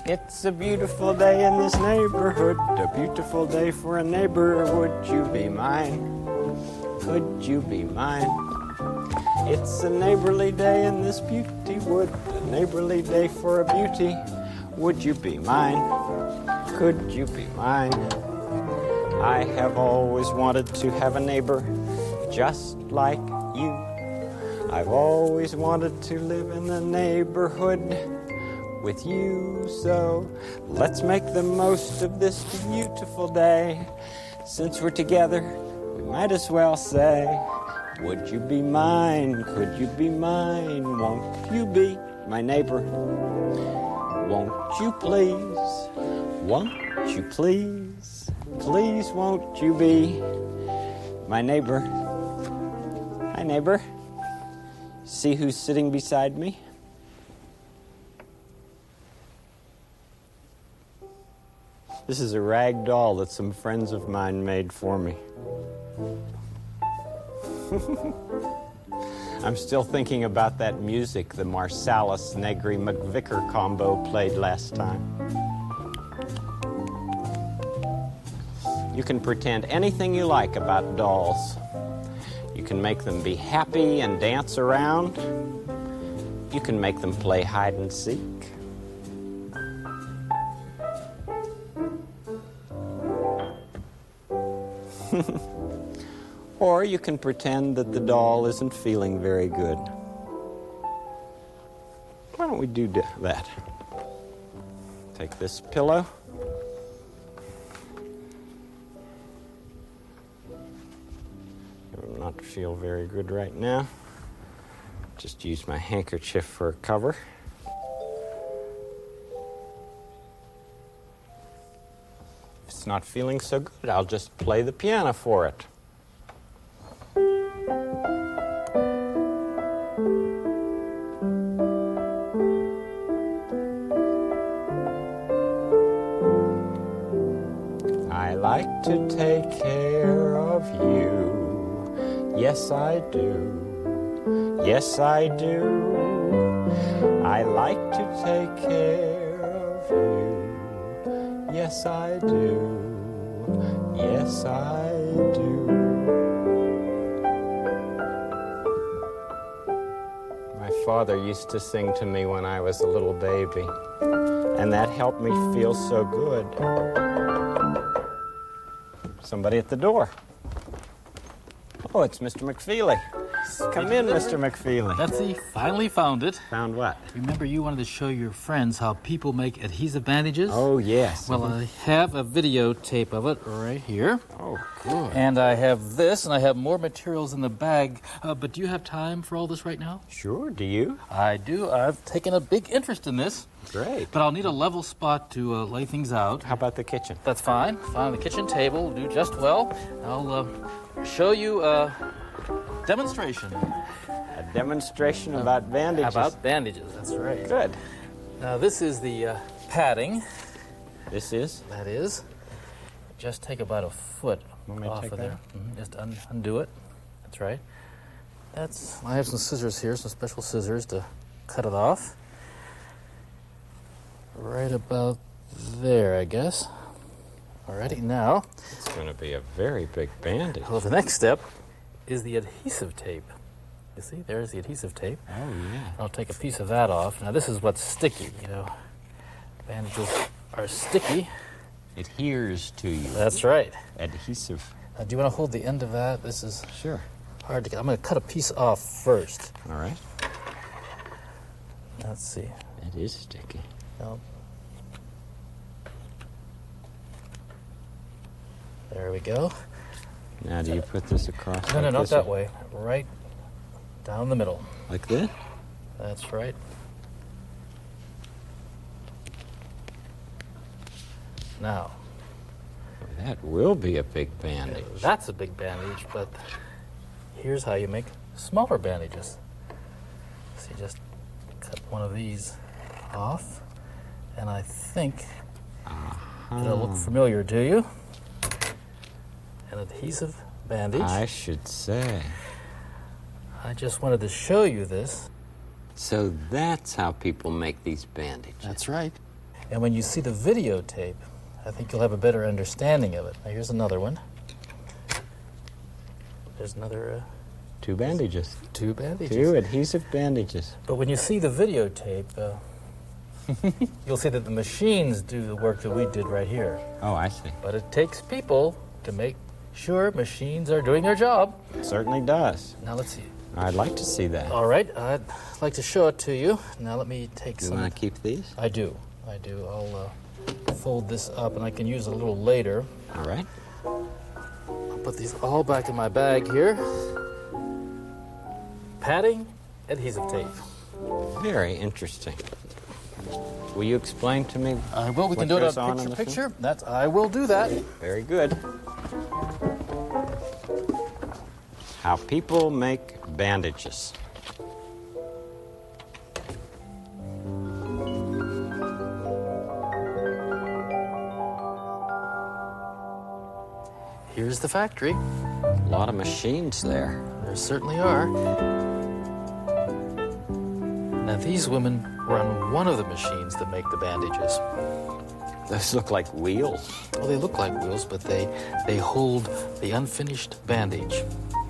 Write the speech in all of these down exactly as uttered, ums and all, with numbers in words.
It's a beautiful day in this neighborhood, a beautiful day for a neighbor. Would you be mine? Could you be mine? It's a neighborly day in this beauty wood, a neighborly day for a beauty. Would you be mine? Could you be mine? I have always wanted to have a neighbor just like you. I've always wanted to live in the neighborhood with you. So let's make the most of this beautiful day. Since we're together, we might as well say, would you be mine? Could you be mine? Won't you be my neighbor? Won't you please? Won't you please? Please won't you be my neighbor? Hi, neighbor. See who's sitting beside me? This is a rag doll that some friends of mine made for me. I'm still thinking about that music the Marsalis Negri McVicker combo played last time. You can pretend anything you like about dolls. You can make them be happy and dance around. You can make them play hide and seek. Or you can pretend that the doll isn't feeling very good. Why don't we do that? Take this pillow. I not feel very good right now. Just use my handkerchief for a cover. If it's not feeling so good, I'll just play the piano for it. I like to take care of you. Yes, I do. Yes, I do. I like to take care of you. Yes, I do. Yes, I do. My father used to sing to me when I was a little baby, and that helped me feel so good. Somebody at the door. Oh, it's Mister McFeely. Come in, Mister McFeely. Betsy, finally found it. Found what? Remember you wanted to show your friends how people make adhesive bandages? Oh, yes. Well, I have a videotape of it right here. Oh, good. And I have this, and I have more materials in the bag. Uh, but do you have time for all this right now? Sure, do you? I do. I've taken a big interest in this. Great. But I'll need a level spot to uh, lay things out. How about the kitchen? That's fine. Fine, the kitchen table will do just well. I'll uh, show you a demonstration. A demonstration uh, about bandages? About bandages, that's right. Good. Now, this is the uh, padding. This is? That is. Just take about a foot off of there. Mm-hmm. Just un undo it. That's right. That's. I have some scissors here, some special scissors to cut it off. Right about there, I guess. Alrighty, now. It's going to be a very big bandage. Well, the next step is the adhesive tape. You see, there's the adhesive tape. Oh, yeah. I'll take a piece of that off. Now, this is what's sticky, you know. Bandages are sticky. Adheres to you. That's right. Adhesive. Now, do you want to hold the end of that? This is sure hard to get. I'm going to cut a piece off first. All right. Let's see. It is sticky. No. There we go. Now, do you put this across? No, like no, not this that or? way. Right down the middle. Like that? That's right. Now. That will be a big bandage. That's a big bandage, but here's how you make smaller bandages. So you just cut one of these off, and I think uh-huh. it'll look familiar to you. An adhesive bandage. I should say. I just wanted to show you this. So that's how people make these bandages. That's right. And when you see the videotape, I think you'll have a better understanding of it. Now, here's another one. There's another... Uh, Two bandages. Two bandages. Two adhesive bandages. But when you see the videotape, uh, you'll see that the machines do the work that we did right here. Oh, I see. But it takes people to make sure machines are doing their job. It certainly does. Now, let's see. I'd like to see that. All right, I'd like to show it to you. Now, let me take You some... want to keep these? I do. I do. I'll uh, fold this up, and I can use it a little later. All right. I'll put these all back in my bag here. Padding, adhesive tape. Very interesting. Will you explain to me? I will. We what can do it goes on on in picture the picture. film? That's. I will do that. Very good. How people make bandages. Here's the factory. A lot of machines there. There certainly are. Now, these women run one of the machines that make the bandages. Those look like wheels. Well, they look like wheels, but they, they hold the unfinished bandage.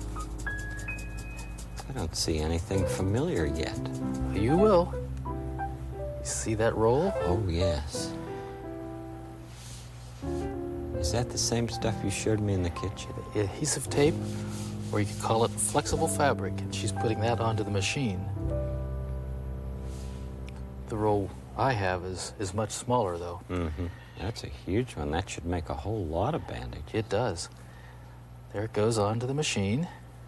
I don't see anything familiar yet. You will. You see that roll? Oh, yes. Is that the same stuff you showed me in the kitchen? Adhesive tape, or you could call it flexible fabric, and she's putting that onto the machine. The roll I have is, is much smaller, though. Mm-hmm. That's a huge one. That should make a whole lot of bandage. It does. There it goes onto the machine.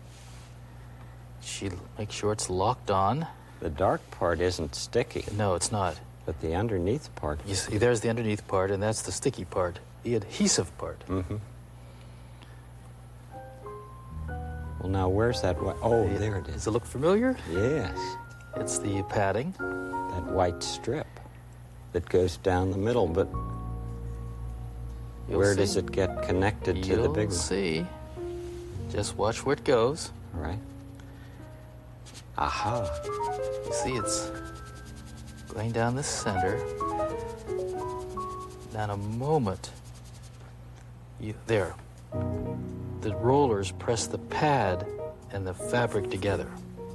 She makes sure it's locked on. The dark part isn't sticky, No, it's not. but the underneath part. You see, there's the underneath part, and that's the sticky part, the adhesive part. Mm-hmm. Well, now, where's that white? Oh, It- there it Does is. it look familiar? Yes, It's the padding. that white strip that goes down the middle, but You'll where see. does it get connected to You'll the big one? see. Just watch where it goes. All right. Aha. You see, it's going down the center. Now, in a moment, you there. The rollers press the pad and the fabric together.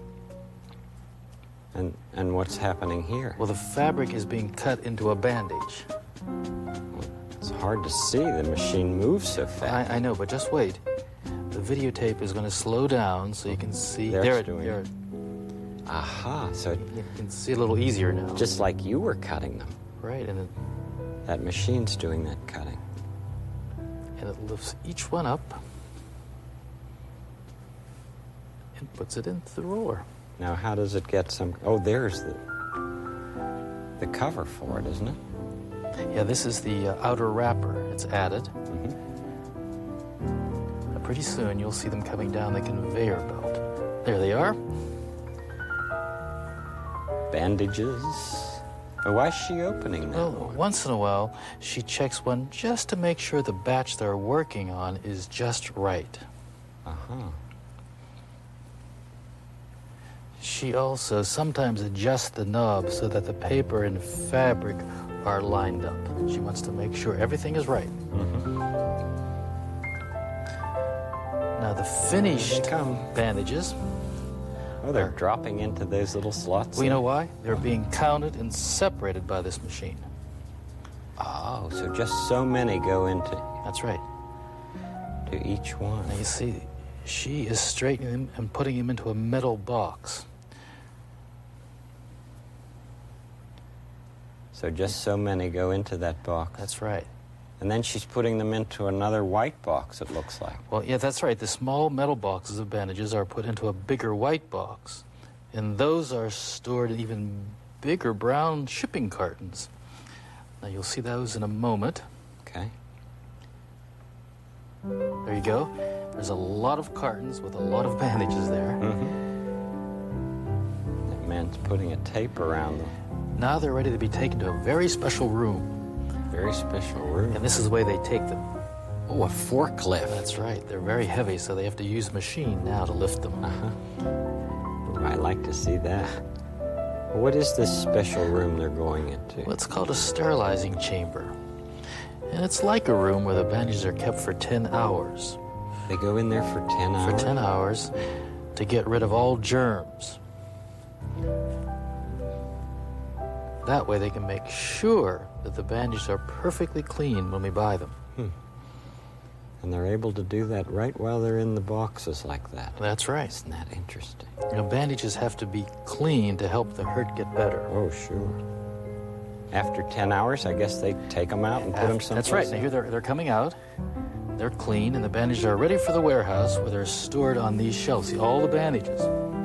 And and what's happening here? Well, the fabric is being cut into a bandage. It's hard to see. The machine moves so fast. I, I know, but just wait. The videotape is going to slow down so you can see. There there it's it, doing there it. Aha. So You can see it a little easier now. just like you were cutting them, right, and it, that machine's doing that cutting. and it lifts each one up and puts it into the roller. Now, how does it get some? Oh, there's the the cover for it, isn't it? Yeah, this is the uh, outer wrapper. It's added. Mm-hmm. Now, pretty soon you'll see them coming down the conveyor belt. There they are. Bandages. But why is she opening that Well, one? once in a while, she checks one just to make sure the batch they're working on is just right. Uh-huh. She also sometimes adjusts the knob so that the paper and fabric are lined up. She wants to make sure everything is right. Mm-hmm. Now, the finished come. bandages, Oh, they're dropping into those little slots. well, you know there? why? They're being counted and separated by this machine. Oh, so just so many go into That's right. to each one. Now, you see, she is straightening them and putting them into a metal box. So just so many go into that box. That's right. And then she's putting them into another white box, it looks like. Well, yeah, that's right. The small metal boxes of bandages are put into a bigger white box, and those are stored in even bigger brown shipping cartons. Now, you'll see those in a moment. Okay. There you go. There's a lot of cartons with a lot of bandages there. Mm-hmm. That man's putting a tape around them. Now they're ready to be taken to a very special room, Very special room. and this is the way they take them. Oh, a forklift. That's right. They're very heavy, so they have to use a machine now to lift them. Uh-huh. I like to see that. What is this special room they're going into? What's called a sterilizing chamber. And it's like a room where the bandages are kept for ten hours. They go in there for ten hours? For ten hours to get rid of all germs. That way they can make sure that the bandages are perfectly clean when we buy them. Hmm. And they're able to do that right while they're in the boxes like that. That's right. Isn't that interesting? You know, bandages have to be clean to help the hurt get better. Oh, sure. After ten hours, I guess they take them out and put After, them someplace. That's right. Now here they're, they're coming out. They're clean, and the bandages are ready for the warehouse where they're stored on these shelves. See, all the bandages.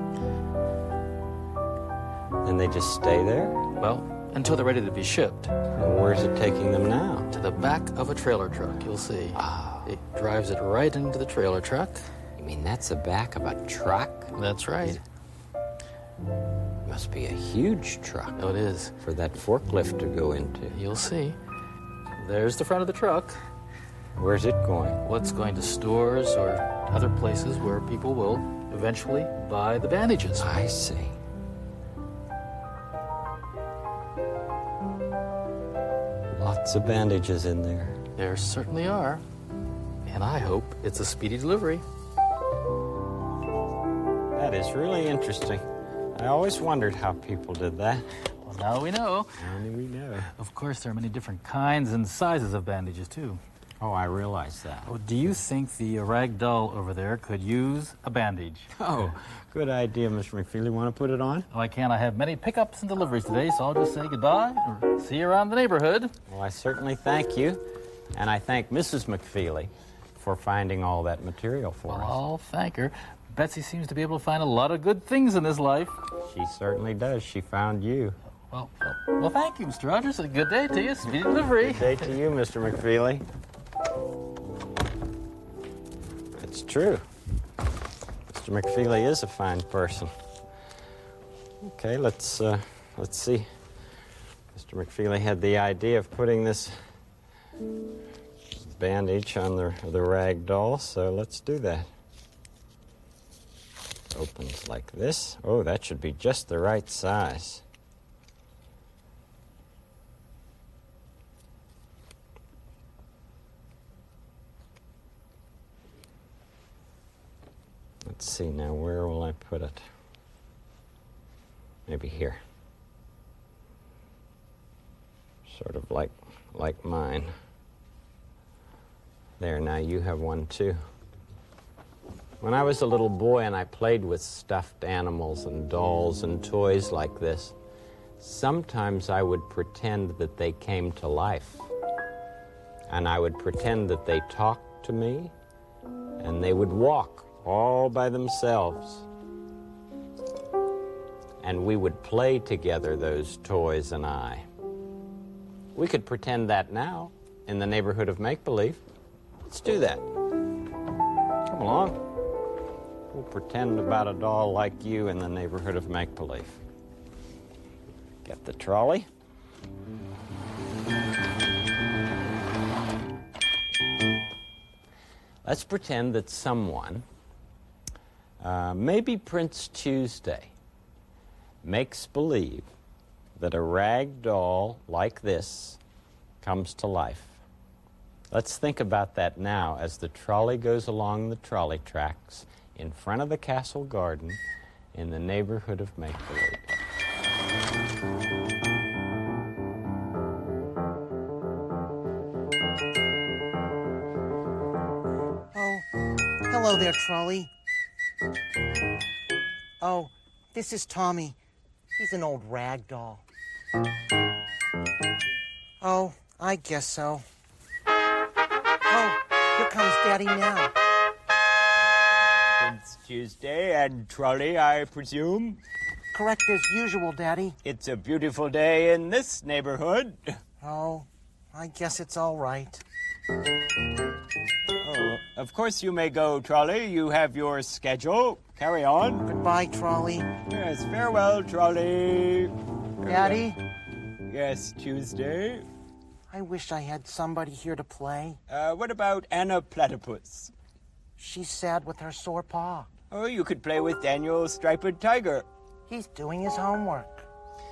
And they just stay there? Well, until they're ready to be shipped. Well, where's it taking them now? To the back of a trailer truck, you'll see. Oh. It drives it right into the trailer truck. You mean that's the back of a truck? That's right. It must be a huge truck. Oh, it is. For that forklift to go into. You'll see. There's the front of the truck. Where's it going? Well, it's going to stores or other places where people will eventually buy the bandages. I see. Lots of bandages in there. There certainly are. And I hope it's a speedy delivery. That is really interesting. I always wondered how people did that. Well, now we know. Now we know. Of course, there are many different kinds and sizes of bandages, too. Oh, I realize that. Oh, do you think the rag doll over there could use a bandage? Oh, good idea, Mister McFeely. Want to put it on? Oh, I can't. I have many pickups and deliveries today, so I'll just say goodbye or see you around the neighborhood. Well, I certainly thank you. And I thank Missus McFeely for finding all that material for well, us. I'll thank her. Betsy seems to be able to find a lot of good things in this life. She certainly does. She found you. Well, well, well thank you, Mister Rogers. A good day to you. Speedy delivery. Good day to you, Mister McFeely. It's true. Mister McFeely is a fine person. Okay, let's uh, let's see. Mister McFeely had the idea of putting this bandage on the the rag doll, so let's do that. Opens like this. Oh, that should be just the right size. Let's see now, where will I put it? Maybe here. Sort of like like mine. There, now you have one too. When I was a little boy and I played with stuffed animals and dolls and toys like this, sometimes I would pretend that they came to life. And I would pretend that they talked to me, and they would walk all by themselves. And we would play together, those toys and I. We could pretend that now in the neighborhood of make-believe. Let's do that. Come along. We'll pretend about a doll like you in the neighborhood of make-believe. Get the trolley. Let's pretend that someone, uh, maybe Prince Tuesday, makes believe that a rag doll like this comes to life. Let's think about that now as the trolley goes along the trolley tracks in front of the castle garden in the neighborhood of make-believe. Oh, hello there, trolley. Oh, this is Tommy. He's an old rag doll. Oh, I guess so. Oh, here comes Daddy now. Prince Tuesday and trolley, I presume? Correct as usual, Daddy. It's a beautiful day in this neighborhood. Oh, I guess it's all right. Oh, of course you may go, trolley. You have your schedule. Carry on. Goodbye, trolley. Yes, farewell, trolley. Daddy, Yes, Tuesday. I wish I had somebody here to play. Uh, what about Anna Platypus? She's sad with her sore paw. Oh, you could play with Daniel Striped Tiger. He's doing his homework.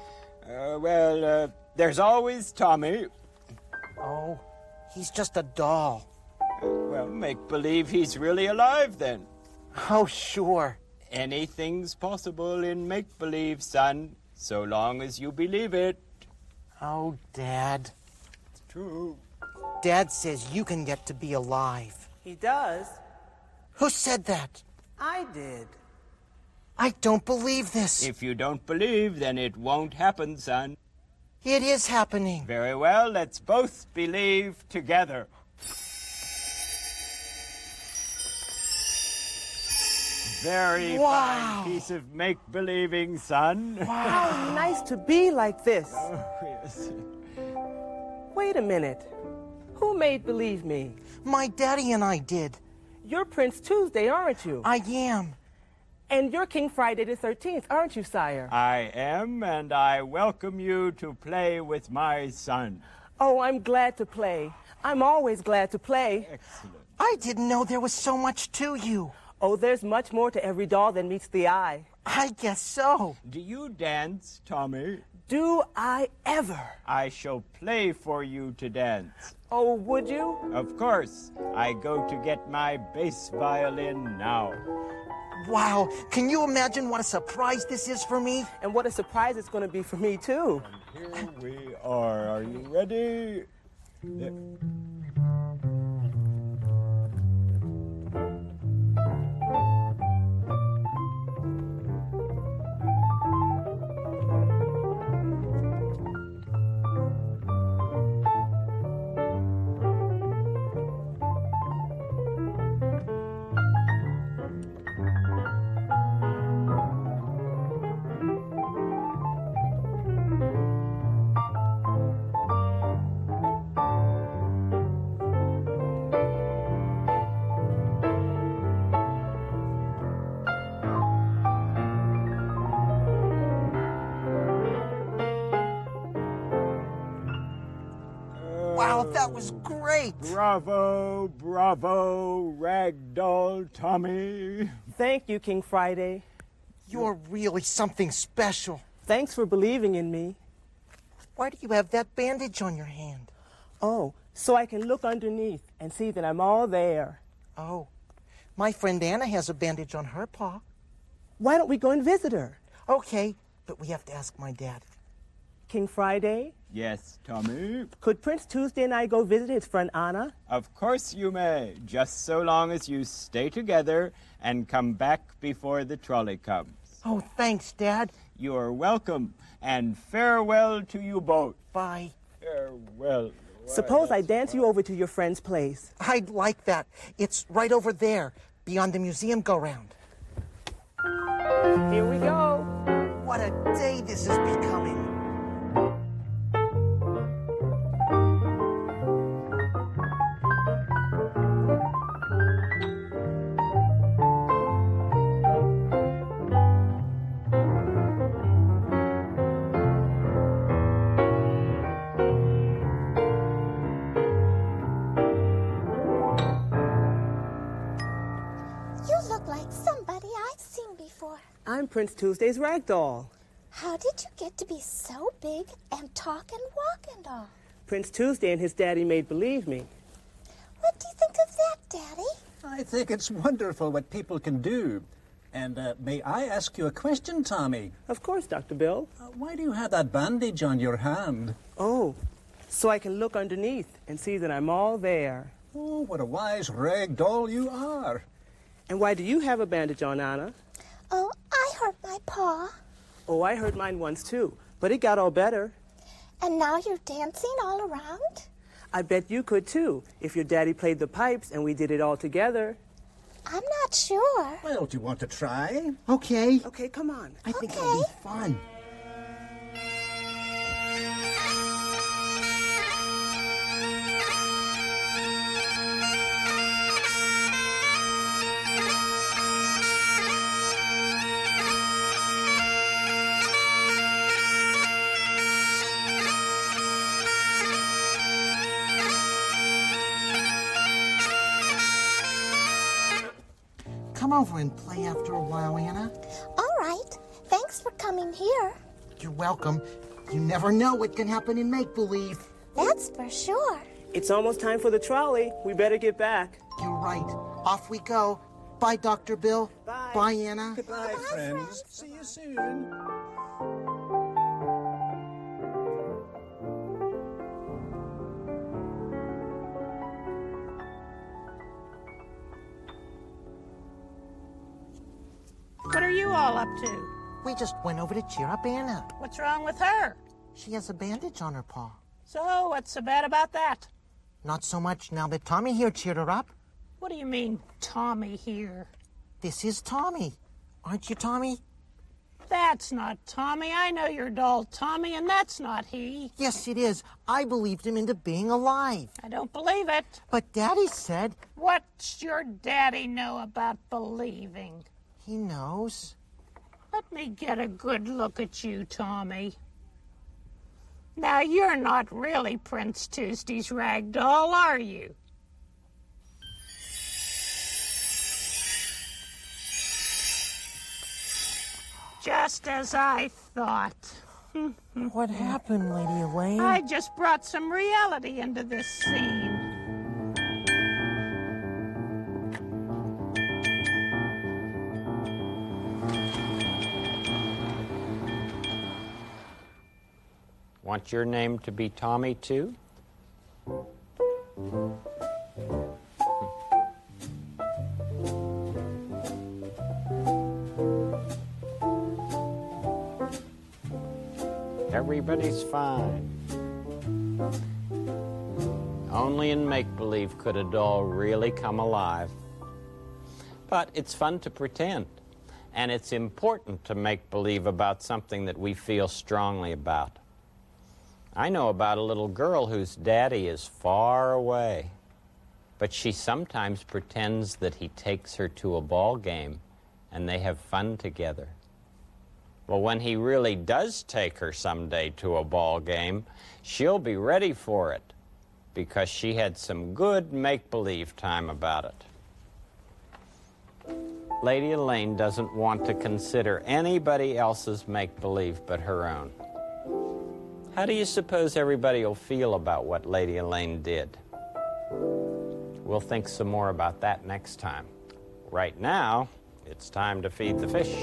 Uh, well, uh, there's always Tommy. Oh, he's just a doll. Well, make believe he's really alive then. Oh, sure. Anything's possible in make believe, son, so long as you believe it. Oh, Dad. It's true. Dad says you can get to be alive. He does. Who said that? I did. I don't believe this. If you don't believe, then it won't happen, son. It is happening. Very well, let's both believe together. Very Wow. fine piece of make-believing, son. How nice to be like this. Oh, yes. Wait a minute. Who made believe me? My daddy and I did. You're Prince Tuesday, aren't you? I am. And you're King Friday the thirteenth, aren't you, sire? I am, and I welcome you to play with my son. Oh, I'm glad to play. I'm always glad to play. Excellent. I didn't know there was so much to you. Oh, there's much more to every doll than meets the eye. I guess so. Do you dance, Tommy? Do I ever? I shall play for you to dance. Oh, would you? Of course. I go to get my bass violin now. Wow, can you imagine what a surprise this is for me? And what a surprise it's going to be for me, too. Here we are. Are you ready? There. Wow, that was great. Bravo, bravo, Ragdoll Tommy. Thank you, King Friday. You're really something special. Thanks for believing in me. Why do you have that bandage on your hand? Oh, so I can look underneath and see that I'm all there. Oh, my friend Anna has a bandage on her paw. Why don't we go and visit her? Okay, but we have to ask my dad. King Friday, Yes, Tommy. could Prince Tuesday and I go visit his friend Anna? Of course you may, just so long as you stay together and come back before the trolley comes. Oh, thanks, Dad. You're welcome, and farewell to you both. Bye. Farewell. Suppose I dance you over to your friend's place. I'd like that. It's right over there, beyond the museum go-round. Here we go. What a day this is becoming. You look like somebody I've seen before. I'm Prince Tuesday's ragdoll. How did you get to be so big and talk and walk and all? Prince Tuesday and his daddy made believe me. What do you think of that, Daddy? I think it's wonderful what people can do. And uh, may I ask you a question, Tommy? Of course, Doctor Bill. Uh, why do you have that bandage on your hand? Oh, so I can look underneath and see that I'm all there. Oh, what a wise rag doll you are. And why do you have a bandage on, Anna? Oh, I hurt my paw. Oh, I hurt mine once too, but it got all better. And now you're dancing all around? I bet you could too, if your daddy played the pipes and we did it all together. I'm not sure. Well, do you want to try? Okay. Okay, come on. I think Okay. it'll be fun. Come over and play after a while, Anna. All right. Thanks for coming here. You're welcome. You never know what can happen in make-believe. That's for sure. It's almost time for the trolley. We better get back. You're right. Off we go. Bye, Doctor Bill. Bye. Bye, Anna. Goodbye, friends. See you soon. What are you all up to? We just went over to cheer up Anna. What's wrong with her? She has a bandage on her paw. So, what's so bad about that? Not so much now that Tommy here cheered her up. What do you mean, Tommy here? This is Tommy. Aren't you, Tommy? That's not Tommy. I know your doll, Tommy, and that's not he. Yes, it is. I believed him into being alive. I don't believe it. But Daddy said What's your daddy know about believing? he knows. Let me get a good look at you, Tommy. Now, you're not really Prince Tuesday's rag doll, are you? Just as I thought. What happened, Lady Elaine? I just brought some reality into this scene. Want your name to be Tommy, too? Everybody's fine. Only in make-believe could a doll really come alive. But it's fun to pretend. And it's important to make believe about something that we feel strongly about. I know about a little girl whose daddy is far away, but she sometimes pretends that he takes her to a ball game and they have fun together. Well, when he really does take her someday to a ball game, she'll be ready for it because she had some good make-believe time about it. Lady Elaine doesn't want to consider anybody else's make-believe but her own. How do you suppose everybody will feel about what Lady Elaine did? We'll think some more about that next time. Right now, it's time to feed the fish.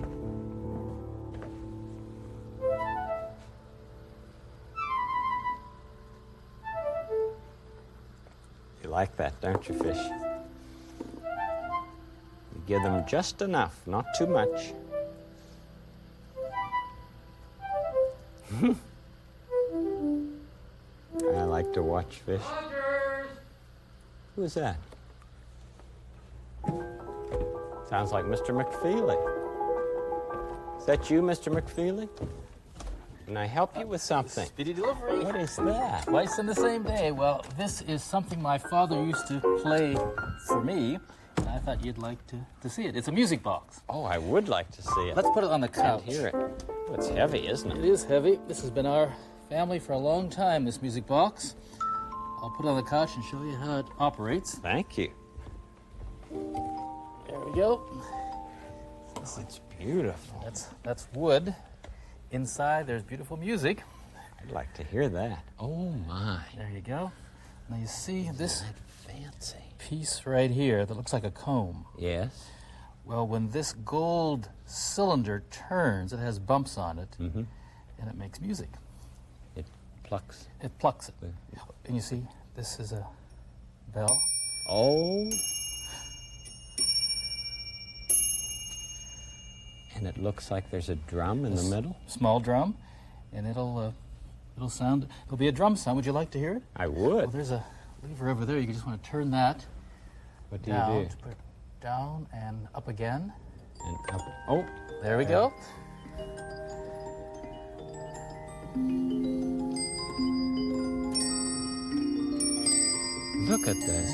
You like that, don't you, fish? You give them just enough, not too much. I like to watch fish. Rogers! Who is that? Sounds like Mister McFeely. Is that you, Mister McFeely? Can I help you with something? Speedy delivery. What is that? Twice in the same day. Well, this is something my father used to play for me, and I thought you'd like to, to see it. It's a music box. Oh, I would like to see it. Let's put it on the couch. Can't hear it. Oh, it's heavy, isn't It it? is heavy. This has been our family for a long time, this music box. I'll put it on the couch and show you how it operates. Thank you. There we go. Oh, it's beautiful. That's, that's wood. Inside, there's beautiful music. I'd like to hear that. Oh, my. There you go. Now you see this Fancy. piece right here that looks like a comb. Yes? Well, when this gold cylinder turns, it has bumps on it, Mm-hmm. and it makes music. It plucks. It plucks it. And you see, this is a bell. Oh. And it looks like there's a drum in the middle. Small drum, and it'll uh, it'll sound. It'll be a drum sound. Would you like to hear it? I Well, would. there's a lever over there. You just want to turn that What do down. you do? To put it down and up again. And up. Oh, There we go. look at this.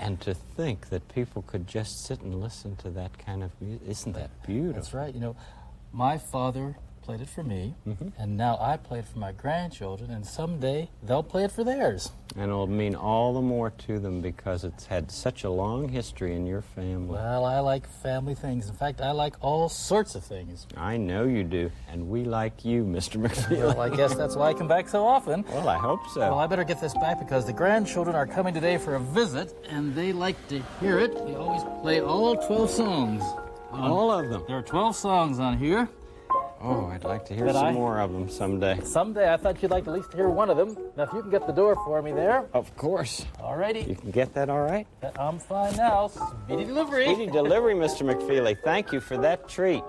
And to think that people could just sit and listen to that kind of music. Isn't that beautiful? That's right. You know, my father played it for me, Mhm. and now I play it for my grandchildren, and someday they'll play it for theirs. And it'll mean all the more to them because it's had such a long history in your family. Well, I like family things. In fact, I like all sorts of things. I know you do, and we like you, Mister McFeely. Well, I guess that's why I come back so often. Well, I hope so. Well, I better get this back because the grandchildren are coming today for a visit, and they like to hear it. We always play all twelve songs. All of them. There are twelve songs on here. Oh, I'd like to hear Did some I? more of them someday. Someday I thought you'd like to at least hear one of them. Now, if you can get the door for me there. Of course. All righty. You can get that all right? I'm fine now. Speedy delivery. Speedy delivery, Mister McFeely. Thank you for that treat.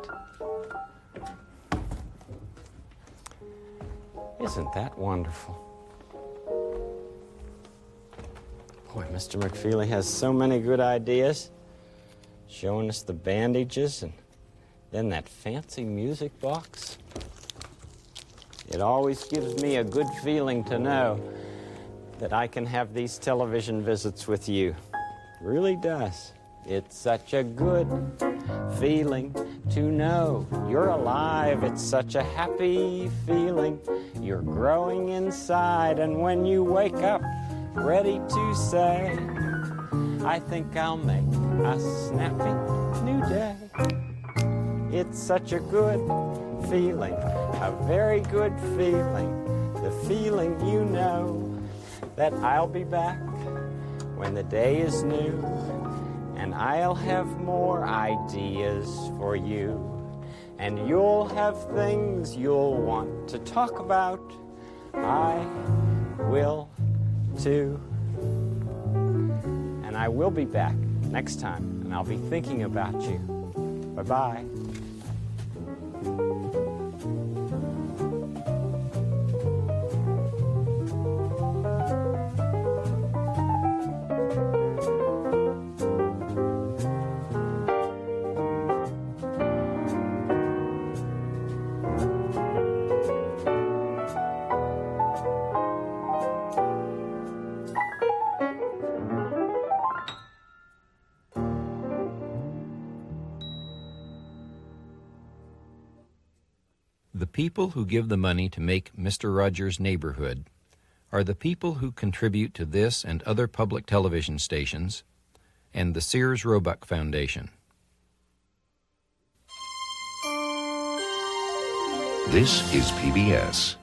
Isn't that wonderful? Boy, Mister McFeely has so many good ideas. Showing us the bandages and then that fancy music box. It always gives me a good feeling to know that I can have these television visits with you. It really does. It's such a good feeling to know you're alive. It's such a happy feeling. You're growing inside, and when you wake up, ready to say, I think I'll make a snappy new day. It's such a good feeling, a very good feeling, the feeling you know that I'll be back when the day is new, and I'll have more ideas for you, and you'll have things you'll want to talk about. I will too. And I will be back next time, and I'll be thinking about you. Bye-bye. The people who give the money to make Mister Rogers' Neighborhood are the people who contribute to this and other public television stations and the Sears Roebuck Foundation. This is P B S.